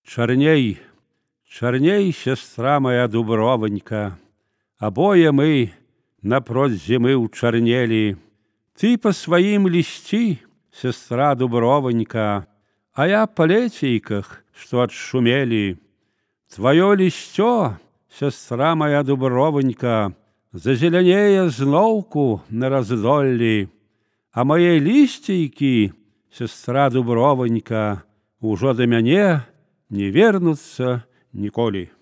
Чарней, чарней, сестра моя дубровонька, обоє мы напроть зимы учарнели. Ты по своим листи, сестра дубровонька, а я по летейках, что отшумели. Твое листё, сестра моя дубровонька, зазеленее зноўку на раздоллі, а мои листейки, сестра дубровонька, ужо до мяне не вернуцца ніколі.